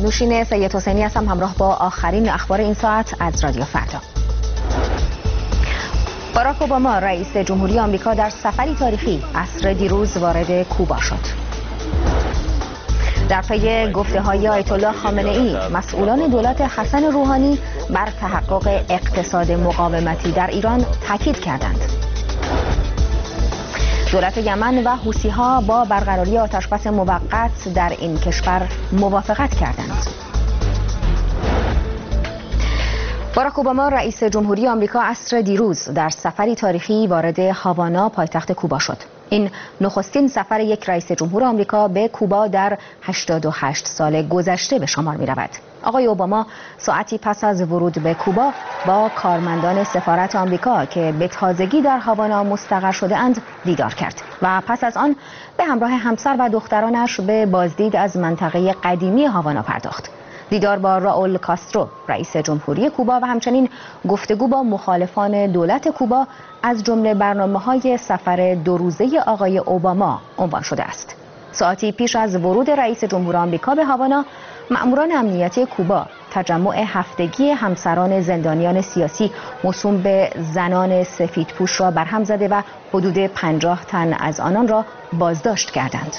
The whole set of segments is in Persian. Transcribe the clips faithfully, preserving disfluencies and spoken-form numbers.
نوشین سید حسینی هستم، همراه با آخرین اخبار این ساعت از رادیو فردا. باراک اوباما رئیس جمهوری آمریکا در سفری تاریخی عصر دیروز وارد کوبا شد. در پی گفته‌های آیت الله خامنه ای، مسئولان دولت حسن روحانی بر تحقق اقتصاد مقاومتی در ایران تاکید کردند. دولت یمن و حوثی‌ها با برقراری آتشبس موقت در این کشور موافقت کردند. باراک اوباما رئیس جمهوری آمریکا عصر دیروز در سفری تاریخی وارد هاوانا پایتخت کوبا شد. این نخستین سفر یک رئیس جمهور آمریکا به کوبا در هشتاد و هشت سال گذشته به شمار می رود. آقای اوباما ساعتی پس از ورود به کوبا با کارمندان سفارت آمریکا که به تازگی در هاوانا مستقر شده اند دیدار کرد و پس از آن به همراه همسر و دخترانش به بازدید از منطقه قدیمی هاوانا پرداخت. دیدار با راول کاسترو رئیس جمهوری کوبا و همچنین گفتگو با مخالفان دولت کوبا از جمله برنامه‌های سفر دو روزه آقای اوباما عنوان شده است. ساعتی پیش از ورود رئیس جمهور آمریکا به هاوانا، مأموران امنیتی کوبا تجمع هفتگی همسران زندانیان سیاسی موسوم به زنان سفیدپوش را برهم زده و حدود پنجاه تن از آنان را بازداشت کردند.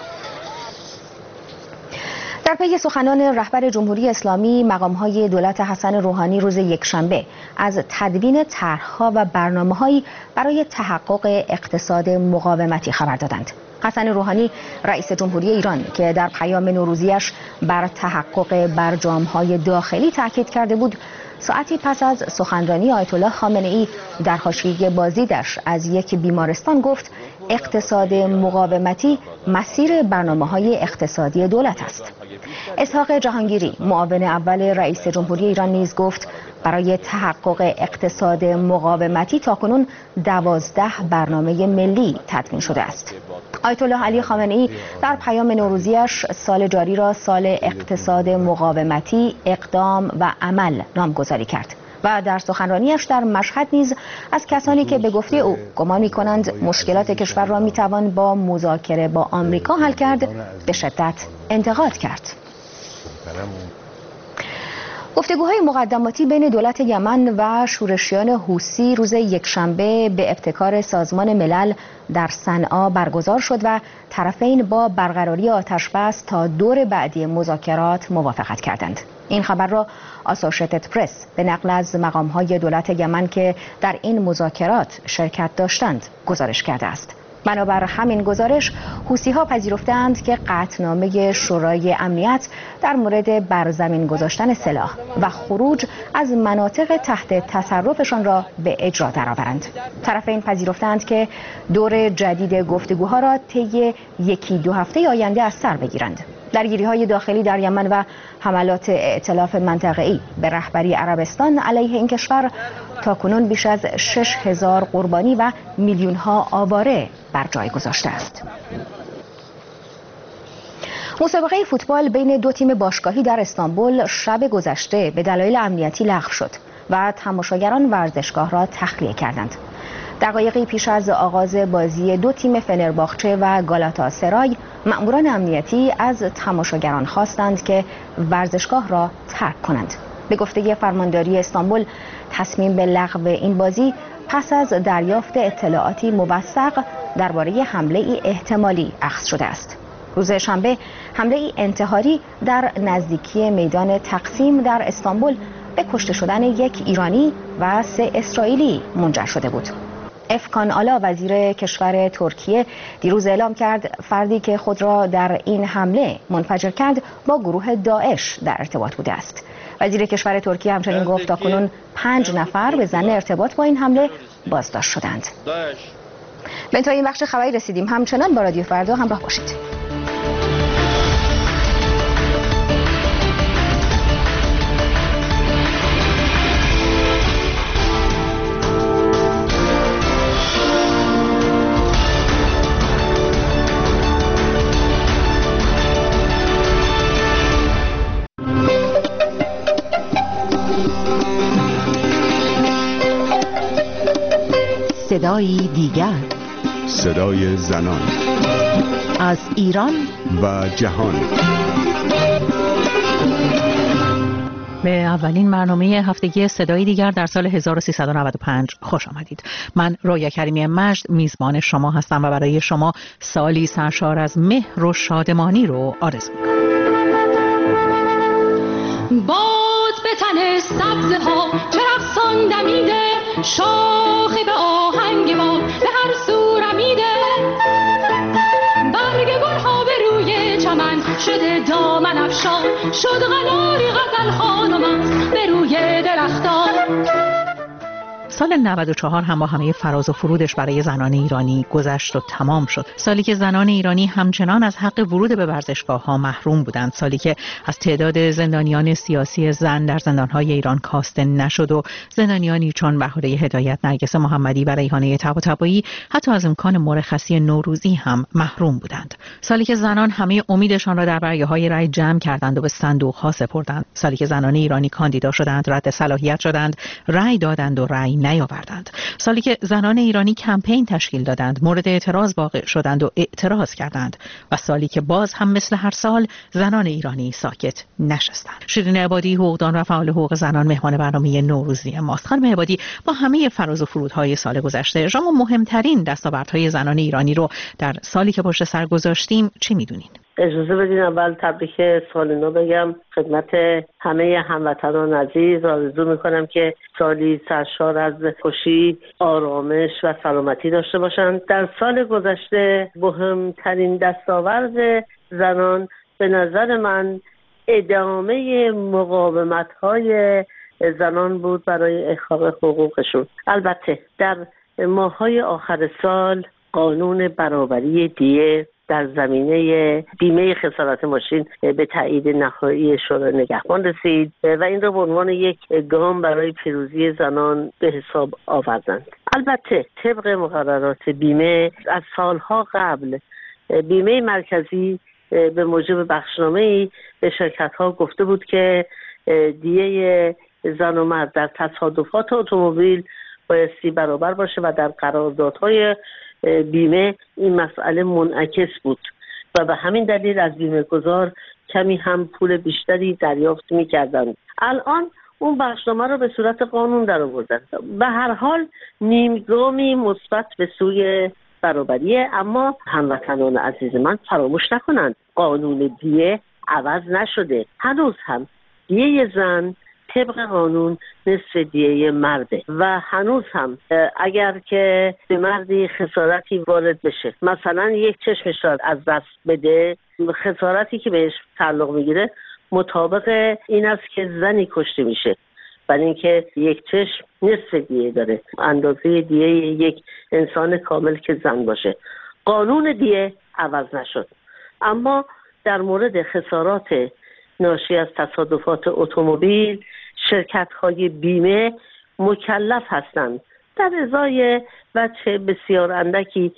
در پی سخنان رهبر جمهوری اسلامی، مقام‌های دولت حسن روحانی روز یکشنبه از تدوین طرح‌ها و برنامه‌هایی برای تحقق اقتصاد مقاومتی خبر دادند. حسن روحانی رئیس جمهوری ایران که در پیام نوروزیش بر تحقق برجام‌های داخلی تاکید کرده بود، ساعتی پس از سخنرانی آیت الله خامنه ای در حاشیه بازدیدش از یک بیمارستان گفت اقتصاد مقاومتی مسیر برنامه‌های اقتصادی دولت است. اسحاق جهانگیری معاون اول رئیس جمهوری ایران نیز گفت برای تحقق اقتصاد مقاومتی تاکنون دوازده برنامه ملی تدوین شده است. آیت الله علی خامنه ای در پیام نوروزیش سال جاری را سال اقتصاد مقاومتی، اقدام و عمل نامگذاری کرد و در سخنرانیش در مشهد نیز از کسانی که به گفته او گمان می‌کنند مشکلات کشور را می‌توان با مذاکره با آمریکا حل کرد، به شدت انتقاد کرد. گفتگوهای مقدماتی بین دولت یمن و شورشیان حوثی روز یکشنبه به ابتکار سازمان ملل در صنعا برگزار شد و طرفین با برقراری آتشبس تا دور بعدی مذاکرات موافقت کردند. این خبر را آسوشیتد پرس به نقل از مقام‌های دولت یمن که در این مذاکرات شرکت داشتند گزارش کرده است. بنابر همین گزارش، حوثی‌ها پذیرفتند که قطعنامه شورای امنیت در مورد برزمین گذاشتن سلاح و خروج از مناطق تحت تصرفشان را به اجرا درآورند. طرفین پذیرفتند که دور جدید گفتگوها را طی یکی دو هفته آینده از سر بگیرند. درگیری‌های داخلی در یمن و حملات ائتلاف منطقه‌ای به رهبری عربستان علیه این کشور تاکنون بیش از شش هزار قربانی و میلیون‌ها آواره بر جای گذاشته است. مسابقه فوتبال بین دو تیم باشگاهی در استانبول شب گذشته به دلایل امنیتی لغو شد و تماشاگران ورزشگاه را تخلیه کردند. دقایقی پیش از آغاز بازی دو تیم فنرباخچه و گالاتاسرای، مأموران امنیتی از تماشاگران خواستند که ورزشگاه را ترک کنند. به گفته فرمانداری استانبول، تصمیم به لغو این بازی پس از دریافت اطلاعاتی موثق درباره حمله ای احتمالی اخذ شده است. روز شنبه حمله ای انتحاری در نزدیکی میدان تقسیم در استانبول به کشته شدن یک ایرانی و سه اسرائیلی منجر شده بود. افکان آلا وزیر کشور ترکیه دیروز اعلام کرد فردی که خود را در این حمله منفجر کرد با گروه داعش در ارتباط بوده است. وزیر کشور ترکیه همچنین گفت تاکنون پنج نفر به ظن ارتباط با این حمله بازداشت شدند. به انتهای این بخش خبری رسیدیم. همچنان با رادیو فردا همراه باشید. صدای دیگر، صدای زنان از ایران و جهان. به اولین برنامه هفتگی صدای دیگر در سال هزار و سیصد و نود و پنج خوش آمدید. من رویا کریمی مجد میزبان شما هستم و برای شما سالی سرشار از مهر و شادمانی رو آرزو می‌کنم. باد به تن سبزه ها چه رقصان دمیده، شاخه به آهنگ باد به هر سو رمیده، برگ گل ها به روی چمن شده دامن افشان، شد قناری غزل خانم به روی درختان. سال نود و چهار هم با همه فراز و فرودش برای زنان ایرانی گذشت و تمام شد. سالی که زنان ایرانی همچنان از حق ورود به ورزشگاه‌ها محروم بودند. سالی که از تعداد زندانیان سیاسی زن در زندان‌های ایران کاسته نشد و زندانیانی چون بهاره هدایت، نرگس محمدی و ریحانه طباطبایی حتی از امکان مرخصی نوروزی هم محروم بودند. سالی که زنان همه امیدشان را در برگه‌های رأی جمع کردند و به صندوق‌ها سپردند. سالی که زنان ایرانی کاندیدا شدند، رد صلاحیت شدند، رأی دادند و رأی نیاوردند. سالی که زنان ایرانی کمپین تشکیل دادند، مورد اعتراض واقع شدند و اعتراض کردند و سالی که باز هم مثل هر سال زنان ایرانی ساکت نشستند. شیرین عبادی، حقوقدان و فعال حقوق زنان، مهمان برنامه نوروزی ماست. خانم عبادی، با همه فراز و فرودهای سال گذشته شما مهمترین دستاوردهای زنان ایرانی رو در سالی که پشت سر گذاشتیم چی میدونین؟ اجازه بدین اول تبریک سال نو بگم خدمت همه هموطنان عزیز. آرزو میکنم که سالی سرشار از خوشی، آرامش و سلامتی داشته باشند. در سال گذشته مهمترین دستاورد زنان به نظر من ادامه مقاومت‌های زنان بود برای احقاق حقوقشون. البته در ماه‌های آخر سال قانون برابری دیه در زمینه بیمه خسارت ماشین به تایید نهایی شورای نگهبان رسید و این را به عنوان یک گام برای پیروزی زنان به حساب آوردند. البته طبق مقررات بیمه از سالها قبل بیمه مرکزی به موجب بخشنامه‌ای به شرکت‌ها گفته بود که دیه زن و مرد در تصادفات اتومبیل بایستی برابر باشه و در قراردادهای بیمه این مسئله منعکس بود و به همین دلیل از بیمه گذار کمی هم پول بیشتری دریافت می‌کردند. الان اون بخشنامه رو به صورت قانون در آوردن. به هر حال نیمگامی مثبت به سوی برابریه، اما هموطنان عزیز من فراموش نکنند قانون دیه عوض نشده. هنوز هم دیه زن طبق قانون نصف دیه مرده و هنوز هم اگر که به مردی خسارتی وارد بشه، مثلا یک چشمش را از دست بده، خسارتی که بهش تعلق میگیره مطابق این است که زنی کشته میشه، برای اینکه یک چشم نصف دیه داره، اندازه دیه یک انسان کامل که زن باشه. قانون دیه عوض نشد، اما در مورد خسارات ناشی از تصادفات اتومبیل شرکت‌های بیمه مکلف هستند در ازای وجه بسیار اندکی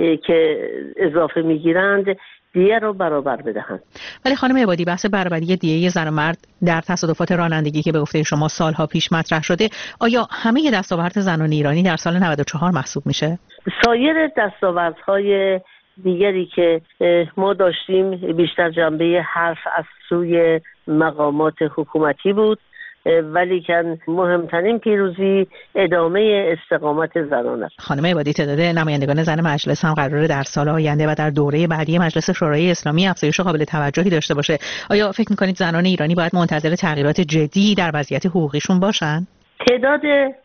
که اضافه میگیرند دیه رو برابر بدهند. ولی خانم عبادی، بحث برابری دیه زن و مرد در تصادفات رانندگی که به گفته شما سالها پیش مطرح شده، آیا همه دستاورد زنان ایرانی در سال نود و چهار محسوب میشه؟ سایر دستاوردهای دیگری که ما داشتیم بیشتر جنبه حرف از سوی مقامات حکومتی بود، ولی که مهمترین پیروزی ادامه استقامت زنان است. خانم عبادی، تعداد نمایندگان زن مجلس هم قراره در سال آینده و در دوره بعدی مجلس شورای اسلامی افزایش قابل توجهی داشته باشه. آیا فکر می‌کنید زنان ایرانی باید منتظر تغییرات جدی در وضعیت حقوقیشون باشن؟ تعداد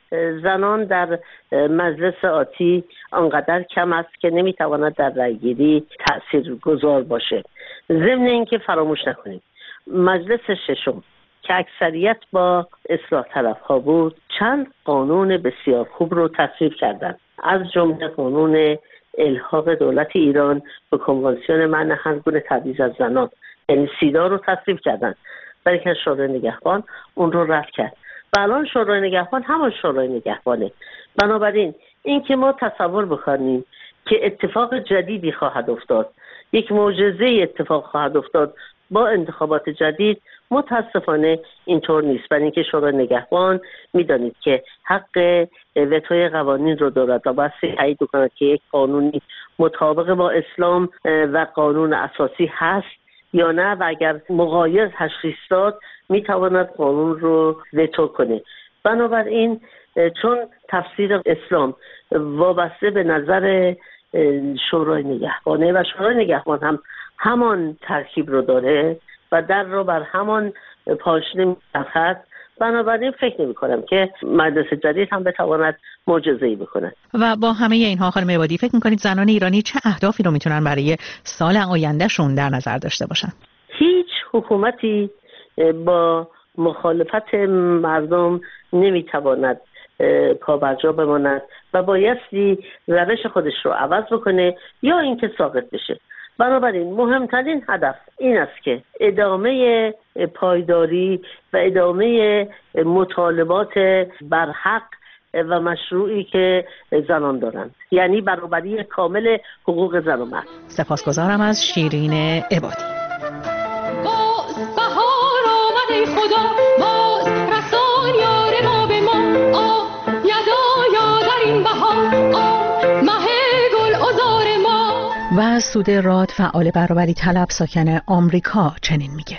زنان در مجلس آتی آنقدر کم است که نمیتواند در رأیگیری تاثیرگذار باشه. ضمن اینکه فراموش نکنیم مجلس ششم که اکثریت با اصلاح طلب ها بود چند قانون بسیار خوب رو تصویب کردند، از جمله قانون الحاق دولت ایران به کنوانسیون منع هر گونه تبعیض از زنان، یعنی سیدا رو تصویب کردند، ولی که شورای نگهبان اون رو رد کرد و الان شورای نگهبان همان شورای نگهبانه. بنابراین این که ما تصور بکنیم که اتفاق جدیدی خواهد افتاد، یک معجزه اتفاق خواهد افتاد با انتخابات جدید، متاسفانه اینطور نیست. برای اینکه شورای نگهبان میدانید که حق وتوی قوانین رو دارد و باید تایید کند که یک قانونی مطابق با اسلام و قانون اساسی هست یا نه و اگر مغایظ تشخیص داد میتواند قانون رو وتو کنه. بنابراین چون تفسیر اسلام وابسته به نظر شورای نگهبانه و شورای نگهبان هم همان ترکیب رو داره و در رو بر همان پاشنه می‌چرخد، بنابراین فکر نمی کنم که مجلس جدید هم بتواند معجزه‌ای بکنه. و با همه اینها خانم عبادی فکر می‌کنید زنان ایرانی چه اهدافی رو میتونن برای سال آیندهشون در نظر داشته باشن؟ هیچ حکومتی با مخالفت مردم نمیتواند پابرجا بماند و بایستی روش خودش رو عوض بکنه یا اینکه ساقط بشه. بنابراین مهمترین هدف این است که ادامه پایداری و ادامه مطالبات برحق و مشروعی که زنان دارند، یعنی برابری کامل حقوق زن و مرد. سپاسگزارم از شیرین عبادی. باز بهار آمد خدا، باز رسان یار ما به ما، آه یدا یا در این بهار، آه مه گل عذار ما. و سود راد فعال برابری طلب ساکن آمریکا چنین میگه: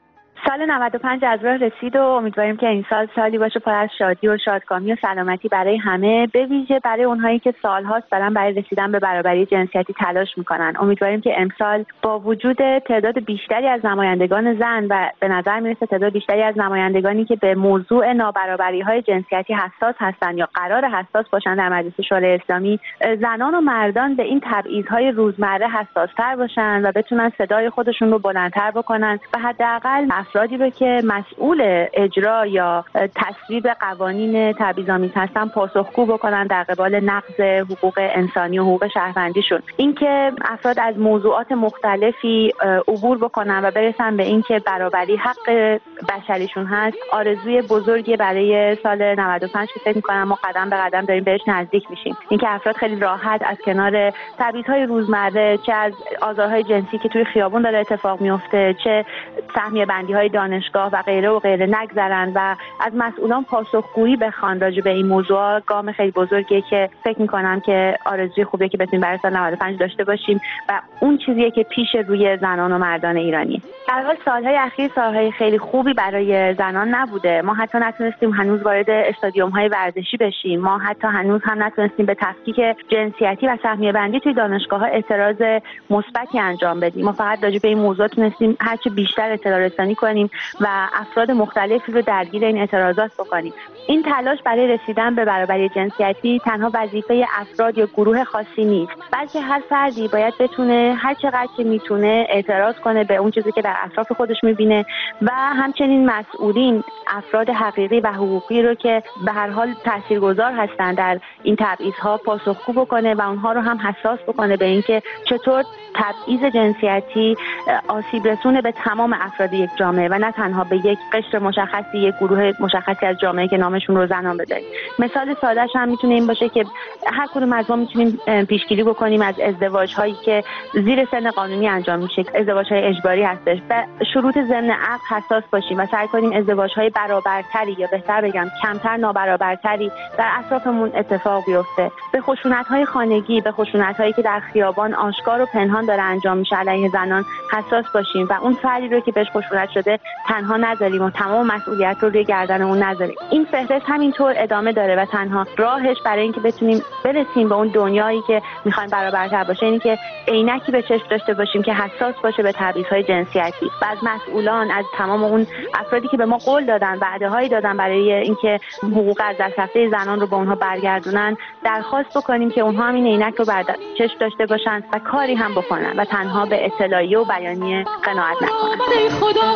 سال نود و پنج از راه رسید و امیدواریم که این سال سالی باشه پر از شادی و شادکامی و سلامتی برای همه، به ویژه برای اونهایی که سالهاست دارن برای رسیدن به برابری جنسیتی تلاش میکنن. امیدواریم که امسال با وجود تعداد بیشتری از نمایندگان زن و به نظر میرسه تعداد بیشتری از نمایندگانی که به موضوع نابرابری‌های جنسیتی حساس هستن یا قرار حساس باشن در مجلس شورای اسلامی، زنان و مردان به این تبعیض‌های روزمره حساس‌تر باشن و بتونن صدای خودشون رو بلندتر بکنن و حداقل افرادی رو که مسئول اجرا یا تصویب قوانین تبعیض‌آمیز هستن پاسخگو بکنن در قبال نقض حقوق انسانی و حقوق شهروندیشون. اینکه افراد از موضوعات مختلفی عبور بکنن و برسن به اینکه برابری حق بشریشون هست، آرزوی بزرگی برای سال نود و پنج که فکر می‌کنم ما قدم به قدم داریم بهش نزدیک میشیم. اینکه افراد خیلی راحت از کنار تبعیض‌های روزمره، چه از آزارهای جنسی که توی خیابون داره اتفاق میفته، چه سهمیه بندی‌های دانشگاه و غیره و غیره نگذرن و از مسئولان پاسخگویی بخوان راجع به این موضوع، گام خیلی بزرگیه که فکر می‌کنم که آرزوی خوبیه که بتونیم برای سال نود و پنج داشته باشیم و اون چیزیه که پیش روی زنان و مردان ایرانی. در حال سالهای اخیر سالهای خیلی خوبی برای زنان نبوده. ما حتی نتونستیم هنوز وارد استادیوم‌های ورزشی بشیم. ما حتی هنوز هم نتونستیم به تفکیک جنسیتی و سهمیه بندی توی دانشگاه‌ها اعتراض مثبتی انجام بدیم. ما فقط راجع به این موضوع تونستیم هرچه بیشتر اطلاع رسانی کنیم و افراد مختلفی رو درگیر این اعتراضات بکنیم. این تلاش برای رسیدن به برابری جنسیتی تنها وظیفه افراد یا گروه خاصی نیست، بلکه هر فردی باید بتونه هر چقدر که میتونه اعتراض کنه به اون چیزی که در اطراف خودش میبینه و همچنین مسئولین، افراد حقیقی و حقوقی رو که به هر حال تاثیرگذار هستن در این تبعیض‌ها پاسخگو بکنه و اونها رو هم حساس بکنه به اینکه چطور تبعیض جنسیتی آسیب رسونه به تمام افراد یک جامعه و نه تنها به یک قشر مشخصی، یک گروه مشخصی از جامعه که نامشون رو زنان بذاریم. مثال سادهش هم میتونه این باشه که هر کدوم از ما میتونیم پیشگیری بکنیم از ازدواج هایی که زیر سن قانونی انجام میشه، ازدواج های اجباری هستش، و شروط ضمن عقد حساس باشیم و سعی کنیم ازدواج های برابرتری یا بهتر بگم کمتر نابرابرتری در اطرافمون اتفاق بیفته. به خشونت های خانگی، به خشونت هایی که در خیابان آشکار و پنهان داره انجام میشه علیه زنان حساس باشیم و اون فردی رو که بهش خشونت شده تنها نذاریم و تمام مسئولیت رو روی گردن اون نذاریم. این فهرست همینطور ادامه داره و تنها راهش برای اینکه بتونیم برسیم به اون دنیایی که میخوایم برابرتر باشه اینه که عینکی به چشم داشته باشیم که حساس باشه به تبعیض‌های جنسیتی و از مسئولان، از تمام اون افرادی که به ما قول دادن، وعده‌هایی دادن برای اینکه حقوق از دست رفته زنان رو به اونها برگردونن، درخواست بکنیم که اونها هم این عینک رو بر چشم داشته باشن و کاری هم بکنن و تنها به اطلاعیه و بیانیه قناعت نکنن. خدا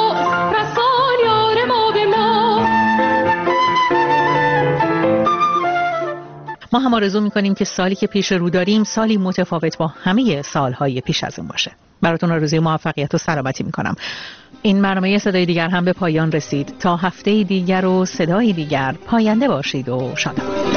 رسان یار ما به ما. ما هم آرزو می‌کنیم که سالی که پیش رو داریم سالی متفاوت با همه سالهای پیش از اون باشه. براتون آرزوی موفقیت و سلامتی می‌کنم. این برنامه صدای دیگر هم به پایان رسید. تا هفته دیگر و صدای دیگر پاینده باشید و شاد باشید.